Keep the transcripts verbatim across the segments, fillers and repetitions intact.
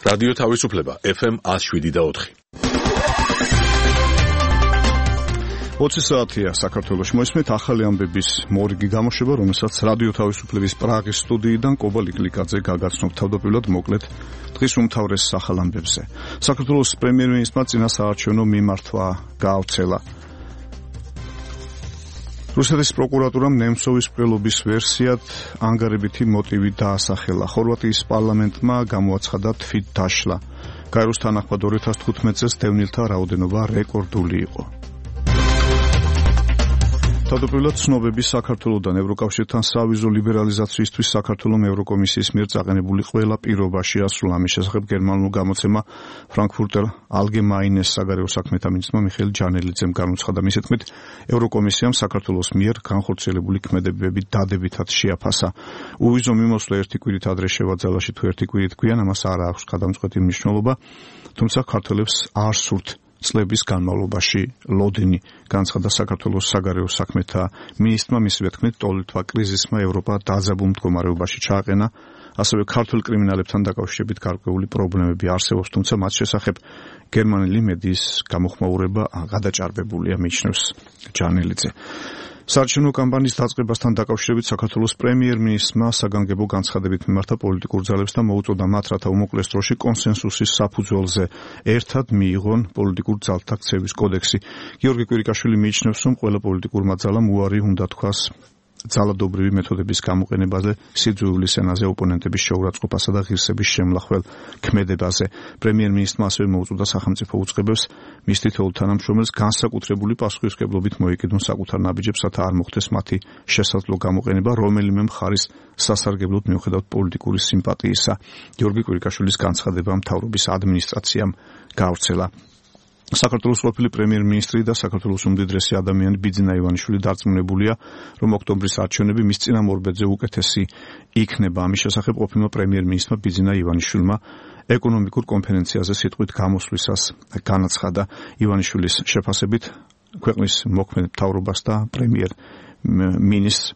რადიო თავისუფლება ეფ ემ one oh seven და four. ოცი საათია საქართველოში. მოისმენთ ახალი ამბების მორიგი გამოშვება, რომელსაც რადიო თავისუფლების პრაღის სტუდიიდან კობა ლიკლიკაძე გაგაცნობ. თავდაპირველად მოკლედ დღის უმთავრეს ახალ ამბებზე. საქართველოს პრემიერ-მინისტრმა წინასაარჩევნო მიმართვა გაავრცელა. რუსეთის პროკურატურამ ნემცოვის მკვლელობის ვერსიად ანგარებითი მოტივი დაასახელა. ხორვატიის პარლამენტმა გამოაცხადა თვით დაშლა. გაეროს თანახმად ორი ათას თხუთმეტ წელს დევნილთა რაოდენობა რეკორდული იყო. თავდაპირველად ცნობები საქართველოსთან ევროკავშირთან სავიზო ლიბერალიზაციისთვის საქართველოს ევროკომისიის მიერ წაყენებული ყველა პირობა შეასრულა. ამის შესახებ გერმანულ გამოცემა ფრანკფურტერ ალგემაინეს საგარეო საქმეთა მინისტრმა მიხეილ ჯანელიძემ განუცხადა. მის თქმით, ევროკომისიამ საქართველოს მიერ განხორციელებული ქმედებები დადებითად შეაფასა. უვიზო მიმოსვლა ერთი კვირით ადრე შევაძალაში თუ ერთი კვირით გვიან, ამას არ აქვს გადამწყვეტი მნიშვნელობა, თუმცა ქართველებს არ სურთ წლების განმავლობაში ლოდინი, განცხადა საქართველოს საგარეო საქმეთა მინისტრმა. მისივე თქმით, ტოლითვა კრიზისმა ევროპა დაძაბულ მდგომარეობაში ჩააყენა, ასევე ქართულ კრიმინალებთან დაკავშირებით გარკვეული პრობლემები არსებობს, თუმცა მათ შესახებ გერმანელი მედიის გამოხმაურება გადაჭარბებულია, მიიჩნევს ჯანელიძე. საარჩევნო კამპანიის დაწყებასთან დაკავშირებით საქართველოს პრემიერ-მინისტრმა საგანგებო განცხადებით მიმართა პოლიტიკურ ძალებს და მოუწოდა მათ, რათა უმოკლეს დროში კონსენსუსის საფუძველზე ერთად მიიღონ პოლიტიკურ ძალთა ქცევის კოდექსი. გიორგი კვირიკაშვილი მიიჩნევს, რომ ყველა პოლიტიკურმა ძალამ უარი უნდა თქვას ძალადობრივი მეთოდების გამოყენებაზე, სიძულვილის ენაზე, ოპონენტების შეურაცხყოფასა და ღირსების შემლახველ ქმედებაზე. პრემიერ-მინისტრმა ასევე მოუწოდა სახელმწიფო უწყებებს მის თითოეულ თანამშრომელს განსაკუთრებული პასუხისმგებლობით მოიკიდონ საკუთარ ნაბიჯებს, რათა არ მოხდეს მათი შესაძლო გამოყენება რომელიმე მხარის სასარგებლოდ მიუხედავად პოლიტიკური სიმპათიისა. გიორგი კვირიკაშვილის განცხადება მთავრობის ადმინისტრაციამ გაავრცელა. საქართველოს ყოფილი პრემიერ-მინისტრი და საქართველოს უმდიდრესი ადამიანი ბიძინა ივანიშვილი დარწმუნებულია, რომ ოქტომბრის არჩევნები მის წინამორბედზე უკეთესი იქნება. ამის შესახებ ყოფილმა პრემიერ-მინისტრმა ბიძინა ივანიშვილმა ეკონომიკურ კონფერენციაზე სიტყვით გამოსვლისას განაცხადა. ივანიშვილის შეფასებით ქვეყნის მოქმედ მთავრობას და პრემიერ-მინისტრს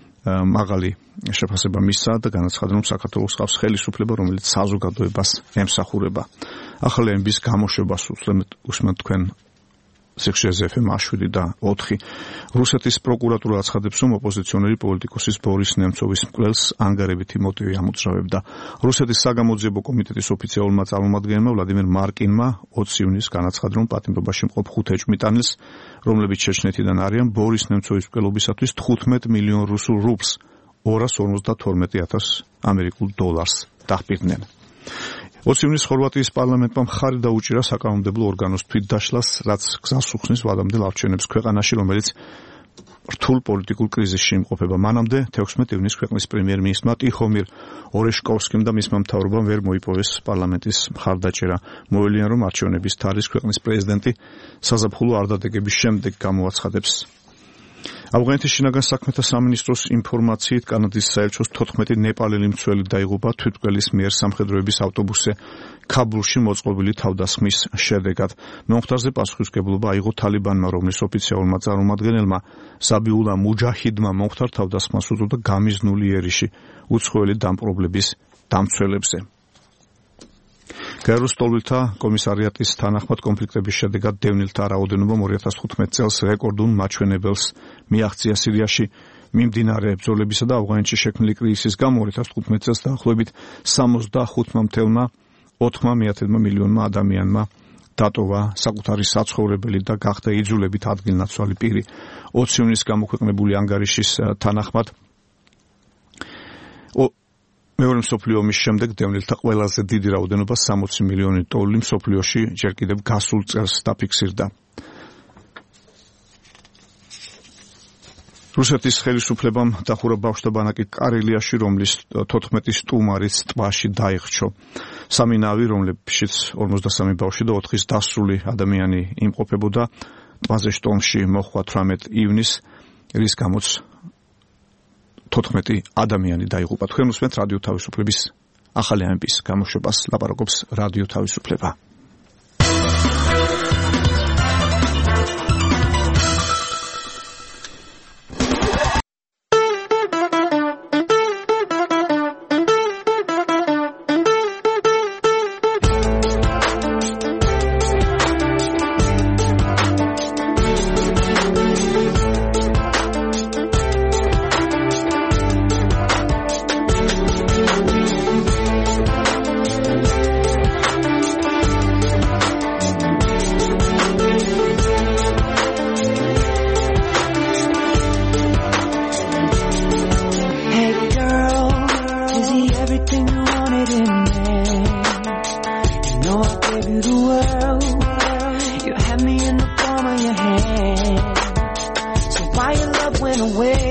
მაღალი შეფასება მისცა და განაცხადა, რომ საქართველოს ყავს ხელისუფლება, რომელიც საზოგადოებას ემსახურება. ახალი ამბის გამოშვებას უსმენთ თქვენ სიხშირეზე ეფ ემ one oh seven და four. რუსეთის პროკურატურა აცხადებს, რომ ოპოზიციონერი პოლიტიკოსის ბორის ნემცოვის მკვლელს ანგარებითი მოტივი ამოძრავებდა. რუსეთის საგამოძიებო კომიტეტის ოფიციალურმა წარმომადგენელმა ვლადიმერ მარკინმა ოცი ივნისს განაცხადა, რომ პატიმრობაში მყოფ ხუთ ეჭვმიტანილს, რომლებიც ჩეჩნეთიდან არიან, ბორის ნემცოვის მკვლელობისათვის თხუთმეტ მილიონ რუსულ რუბლს, ორას ორმოცდათორმეტი ათას ამერიკულ დოლარს დახპირდნენ. ოცი ივნისს ხორვატიის პარლამენტმა მხარი დაუჭირა საკანონმდებლო ორგანოს თვითდაშლას, რაც გზას უხსნის ვადამდელ არჩევნებს ქვეყანაში, რომელიც რთულ პოლიტიკურ კრიზისში იმყოფება. მანამდე თექვსმეტ ივნისს ქვეყნის პრემიერ-მინისტრმა ტიხომირ ორეშკოვსკიმ და მისმა მთავრობამ ვერ მოიპოვეს პარლამენტის მხარდაჭერა. მოელიან, რომ არჩევნების თარიღს ქვეყნის პრეზიდენტი საზაფხულო არდადეგების შემდეგ გამოაცხადებს. ავღანეთის შინაგან საქმეთა სამინისტროს ინფორმაციით კანადის საელჩოს თოთხმეტი ნეპალელი მცველი დაიღუპა თვითმკვლელის მიერ სამხედროების ავტობუსზე ქაბულში მოწყობილი თავდასხმის შედეგად. მომხდარზე პასუხისმგებლობა აიღო თალიბანმა, რომლის ოფიციალურმა წარმომადგენელმა საბიულა მუჯაჰიდმა მომხდარ თავდასხმას უწოდა გამიზნული ერიში უცხოელი დამპყრობლების დამცველებზე. გაეროს ტოლვილთა კომისარიატის თანახმად კონფლიქტების შედეგად დევნილთა რაოდენობა ორი ათას თხუთმეტ წელს რეკორდულ მაჩვენებელს მიაღწია. სირიაში მიმდინარე ბრძოლებისა და ავღანეთში შექმნილი კრიზისის გამო ორი ათას თხუთმეტ წელს დაახლოებით სამოცდახუთ მილიონმა მილიონმა ადამიანმა დატოვა საკუთარი საცხოვრებელი და გახდა იძულებით ადგილნაცვალი პირი. ოცი ივნისს გამოქვეყნებული ანგარიშის თანახმად მეორე მსოფლიო ომის შემდეგ დევნილთა ყველაზე დიდი რაოდენობა სამოცი მილიონი დოლარი მსოფლიოში ჯერ კიდევ გასულ წელს დაფიქსირდა. რუსეთის ხელისუფლებამ დახურა ბავშვთა ბანაკი კარელიაში, რომლის თოთხმეტი სტუმარიც ტბაში დაიხრჩო. სამი ნავი, რომლებშიც ორმოცდასამი ბავშვი და ოთხის დასრული ადამიანი იმყოფებოდა, ტბაზე შტორმში მოხდა თვრამეტ ივნისს, რის გამოც თოთხმეტი ადამიანი დაიღუპა. თქვენ უსმენთ რადიო თავისუფლების ახალი ამბის გამოშვებას, ლაპარაკობს რადიო თავისუფლება.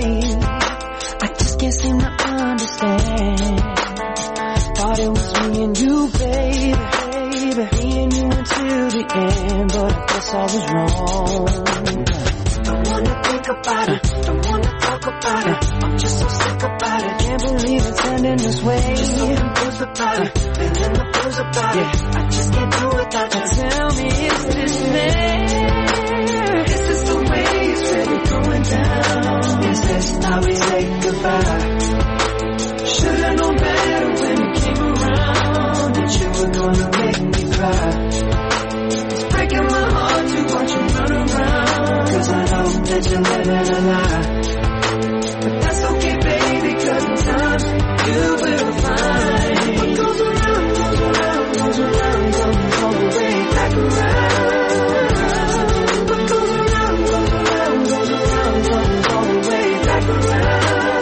I just can't seem to understand. Thought it was me and you, baby, baby. Me and you until the end, but I guess I was wrong. Don't wanna think about it, don't wanna talk about it. I'm just so sick about it, can't believe it's ending this way. Just so confused about it, feeling the blues about it. I just can't do without you. Tell me, is this fair? Is this the way it's really going down? Is this how we say goodbye? Should've known better when you came around that you were gonna make me cry. It's breaking my heart to watch you run around, 'cause I know that you're living a lie. But that's okay, baby, 'cause in time you will find what goes around, goes around, goes around, comes all the way back around. What goes around, goes around, goes around, comes all the way back around.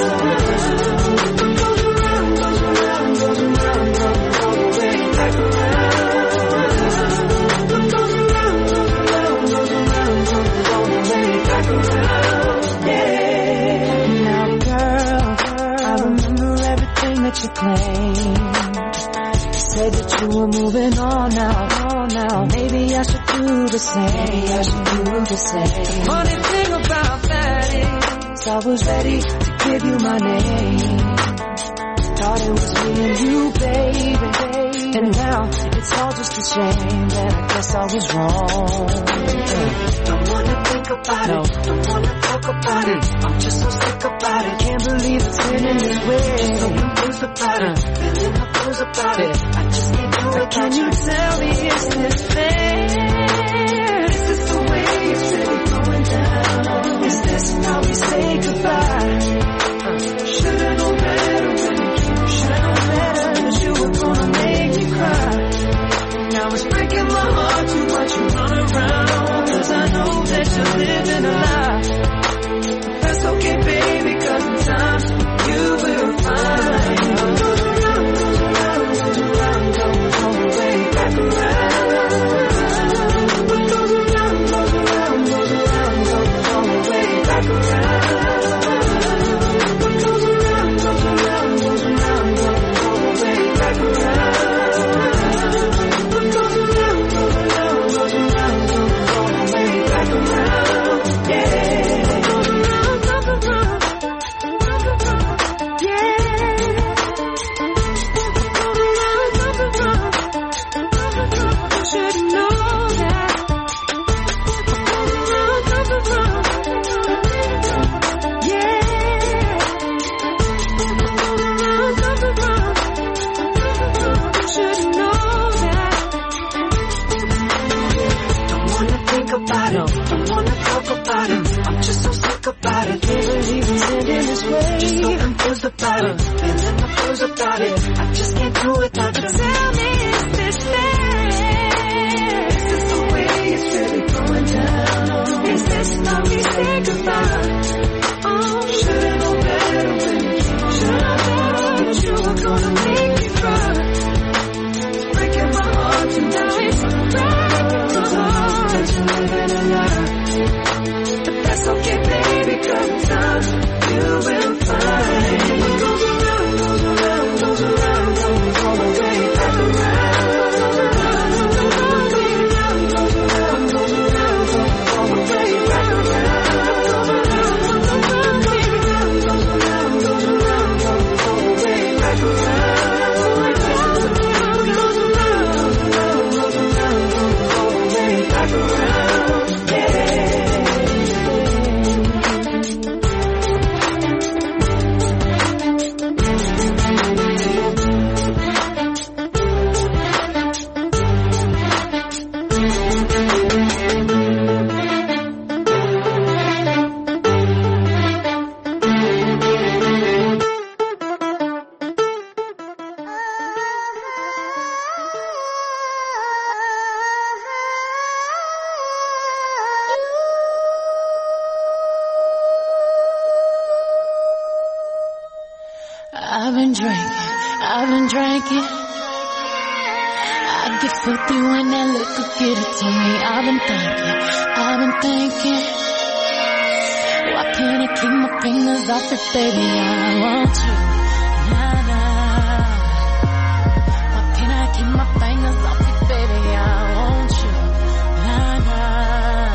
You claimed, you said that you were moving on now, on now. Maybe I should do the same. Maybe I should do the same. The funny thing about that is, I was ready to give you my name. Thought it was me and you, baby, baby. And now it's all just a shame that I guess I was wrong. Don't wanna think about no. it, don't wanna talk about it. I'm just so sick about it, can't believe it's ending this way. So confused about it, feeling the blues about it. I just can't do it. Can you tell me, is this fair? Is this the way it's really going down? Is this how we say goodbye? Should've known better when you came. Should've known better that you were gonna make me cry. Now it's breaking my heart to watch you run around, 'cause I know that you're living a lie. That's okay, baby, 'cause in time you will find what goes around, goes around, goes around, comes all the way back around. What goes around, goes around, goes around, comes all the way back around. What goes around, goes around, goes around, comes all the way back around. What goes around, goes around, goes around, comes all the way back around. Yeah. About it, don't wanna talk about it. I'm just so sick about it, can't believe it's ending this way. Just so confused about it, feeling the blues about it. I just can't do it without you. Tell me, is this fair? Is this the way it's really going down? Is this how we say goodbye? Oh, should've known better when you came. Should've known that you were gonna make me cry. It's breaking my heart to now it's breaking my heart that you're living a lie. But that's okay, baby, 'cause in time you will find what goes around, goes around, goes around, comes all the way back around. What goes around, goes around, goes around, goes around, comes all the way back around. Goes around, goes around, goes around, goes around, goes around, comes all the way back around. Back around, yeah. I've been drinking, I've been drinking. I get filthy when that liquor get it to me. I've been thinking, I've been thinking. Why can't I keep my fingers off it, baby? I want you. Nah, nah. Why can't I keep my fingers off it, baby? I want you. Nah, nah.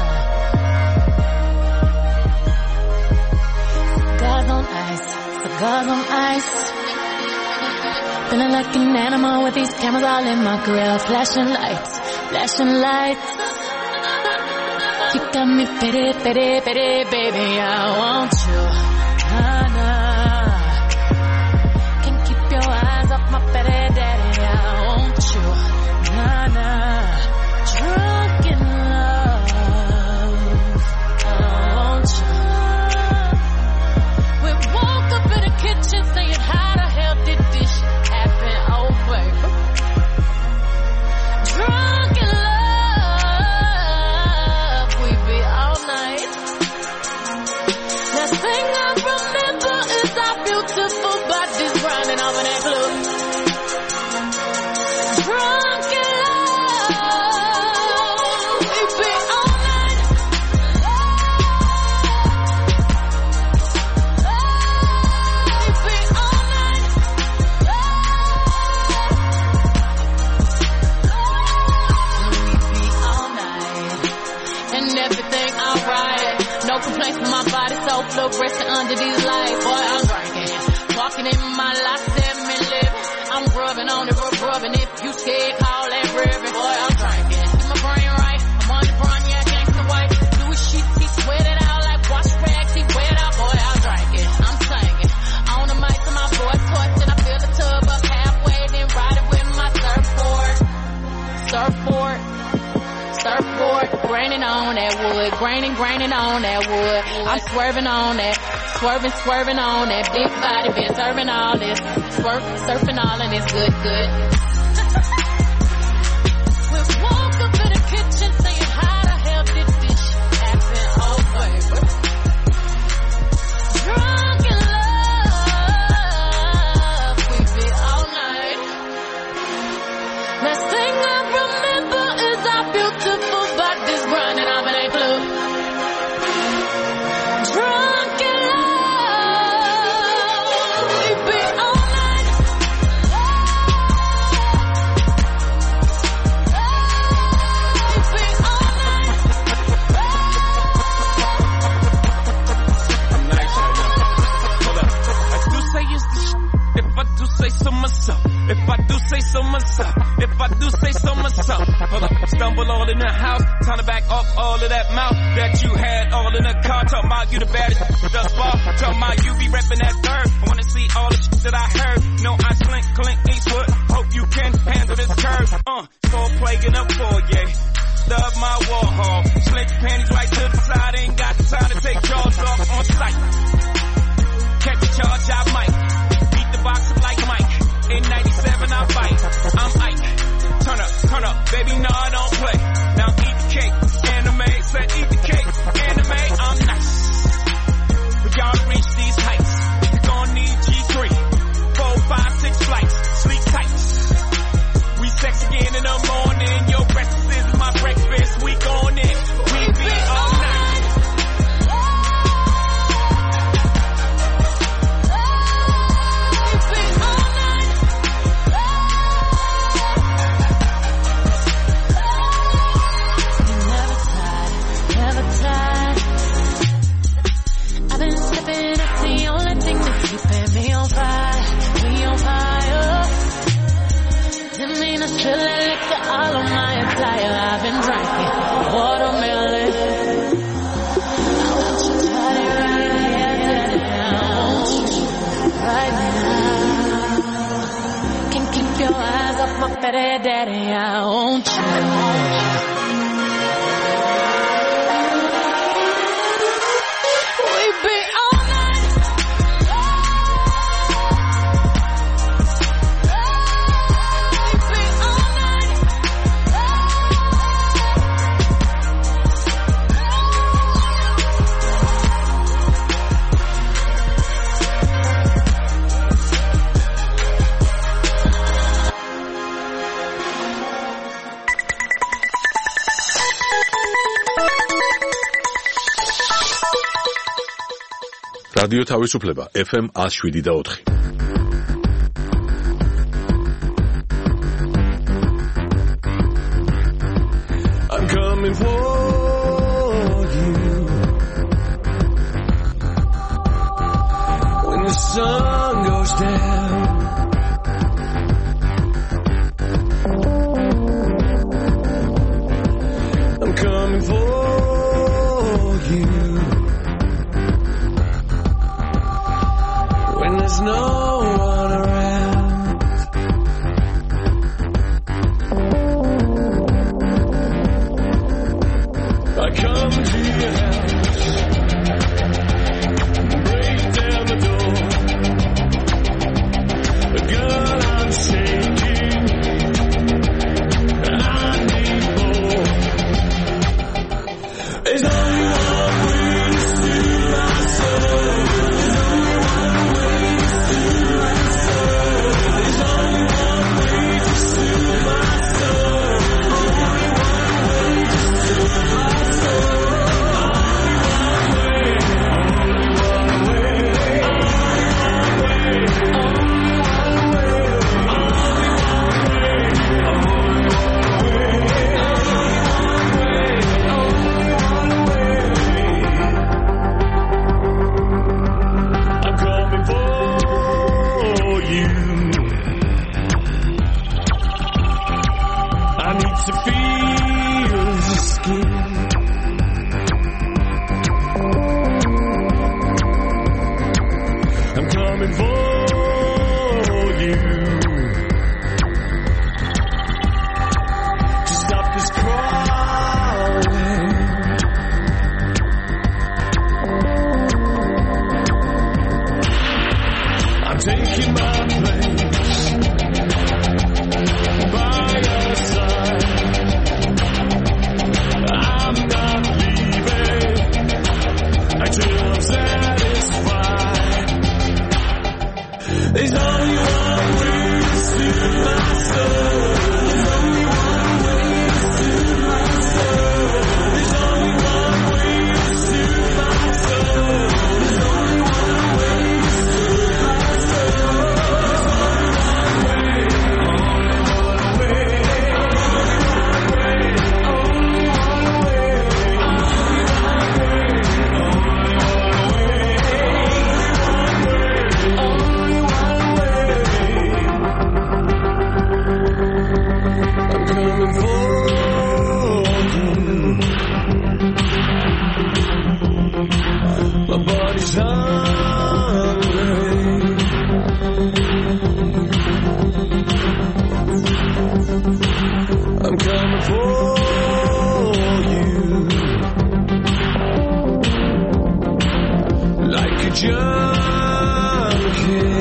Cigars on ice, cigars on ice. Feeling like an animal with these cameras all in my grill. Flashing lights, flashing lights. You got me pity, pity, pity, baby, I want you. Nah, nah. Can't keep your eyes off my pity, daddy, I want you. Nah, nah. Drunk in love, I want you. We woke up in the kitchen saying, how the hell did this shit happen? Oh, baby. Drunk in love. Beautiful bodies running over that club. Drunk in love, we be all night. We be all night. We be all night, and everything alright. No complaints from my body, so fluorescent under these lights. Boy, I'm drinking. Walking in my life, seven living. I'm rubbing on it, rub rubbing. If you scared, call that ribbon. Boy, I'm drinking. Keep my brain right. I'm on the front, yeah, gangsta white. Louis sheets, he sweat it out like wash rags. He wet out, boy, I'm drinking. I'm singing. On the mic to my voice torch, and I fill the tub up halfway, then ride it with my surfboard. Surfboard. Surfboard. Graining on that wood. Graining, graining on that wood. I'm swerving on that. Swerving, swerving on that big body, been serving all this. Swerve, surfing all and it's good, good. We woke up in the kitchen saying, how the hell did this shit happen? Oh, baby. Drunk in love, we be all night. Last thing I remember is our beautiful bodies running off in that club. Drunk in If I do say so myself, if I do say so myself, hold up, stumble all in the house, time to back off all of that mouth that you had all in the car, talking about you the baddest thus far, talking about you be repping that third, I wanna see all the shit that I heard, no I slink, Clint Eastwood, hope you can handle this curve, uh, so plaguing up for yeah, love my Warhol, slink your panties right to the side, ain't got time to take jaws off on sight, catch a charge I might, beat the boxer like Mike. In ninety-seven I fight, I'm Ike. Turn up, turn up, baby, no I don't play. Now eat the cake, anime, say eat the cake, anime, I'm nice. For y'all to reach these heights, you gon' need G three, four, five, six flights, sleep tight. We sex again in the morning, your breakfast is my breakfast, we gon' in, we be all night. Chill and liquor all on my flyer. I've been drinking watermelon. I want you daddy right here, daddy. I want you right now. Can't keep your eyes off my petty daddy. I want you. We be all night. რადიო თავისუფლება ეფ ემ one oh seven და four. I'm coming for you when the sun goes down. I'm coming for you when there's no one around. I come to your house, break down the door. Girl, I'm shaking, I need more. There's only one way to soothe my soul. There's only one way to soothe my soul. There's only one way to soothe my soul. Only one way to soothe my soul. I'm coming for you. I need to feel your skin. I'm coming for you to stop this crawling. I'm taking my place by your side. I'm not leaving until I'm satisfied. There's only one way to soothe my soul. There's only one way to soothe my soul. There's only one way to soothe my soul. There's only one way to soothe my soul. There's only one way, only one way, only one way, only one way, only one way. I'm coming for you. My body's hungry. I'm coming for you like a junkie.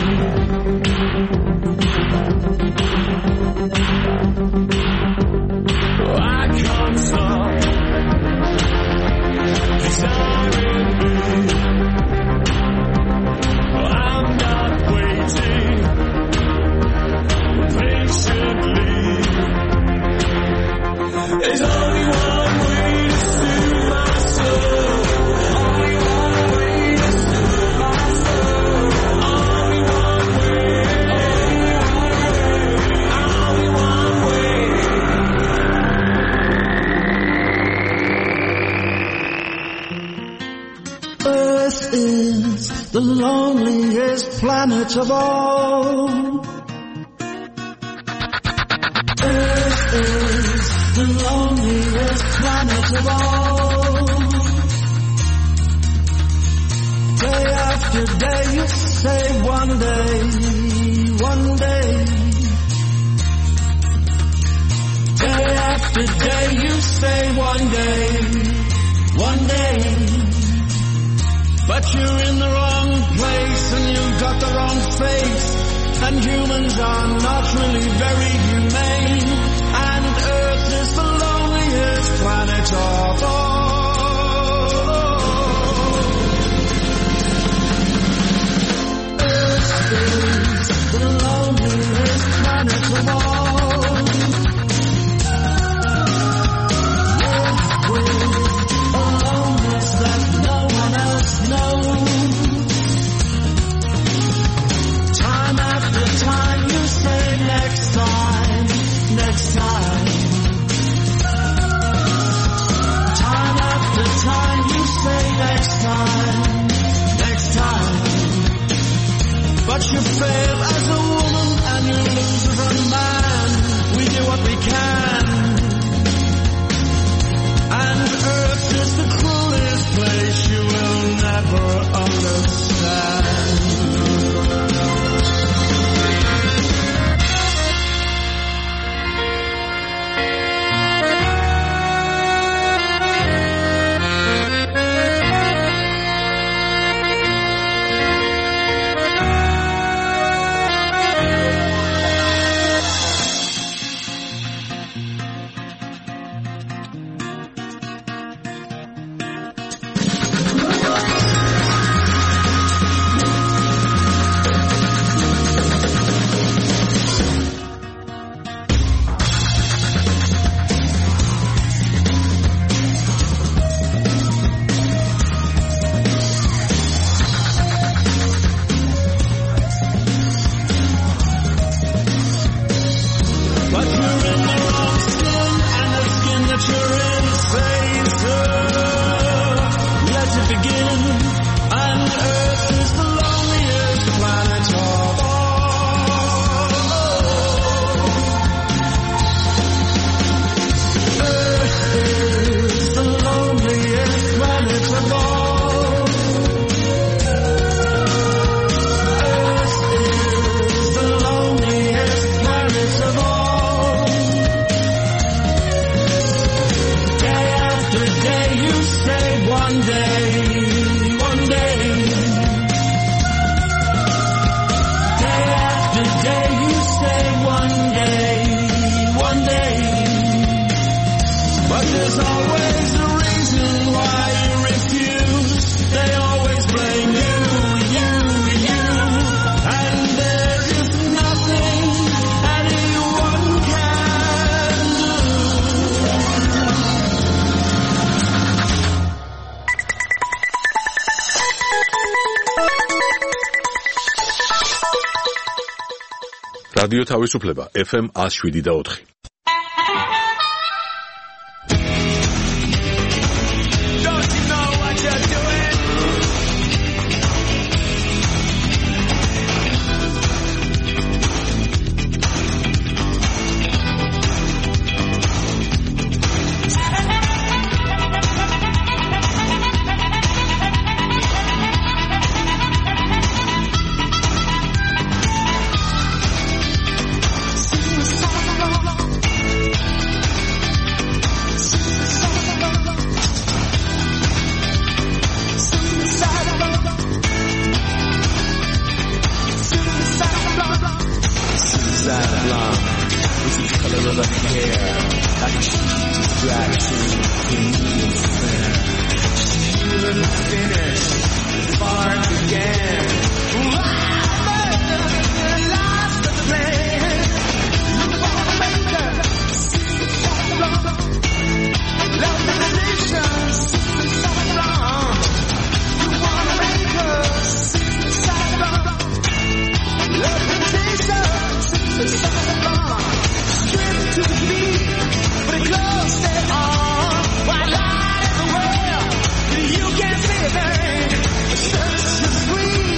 I can't stop desiring you. I'm not waiting patiently. There's only one way to soothe my soul. Only one way to soothe my soul. Only one way. Only one way. Earth is the loneliest planet of all. Earth is the loneliest planet of all. Day after day you say one day, one day. Day after day you say one day, one day. But you're in the wrong place and you've got the wrong face. And humans are not really very humane. And Earth is the loneliest planet of all. Earth is the loneliest planet of all. Earth with a loneliness that no one else knows. რადიო თავისუფლება ეფ ემ one oh seven და four. Sweet.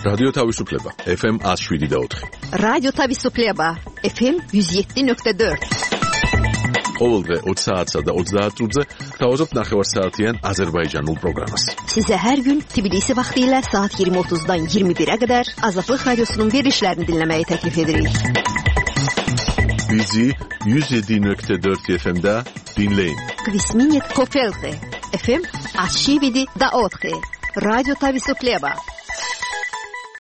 რადიო თავისუფლება ეფ ემ one oh seven point four. რადიო თავისუფლება ეფ ემ one oh seven point four. ყოველდღე opt საათსა და ოცდაათ წუთზე გთავაზობთ ნახევარსაათიან აზერბაიჯანულ პროგრამას. Size her gün Tbilisi vaxtiyle saat yirmi otuzdan yirmi bire kadar Azadlık Radyosu'nun verilişlerini dinlemeyi teklif ederiz. Bizi one oh seven point four F M'da dinleyin. Kvisminit Kopelke efe em one oh seven point four. Radyo Tavisufleba.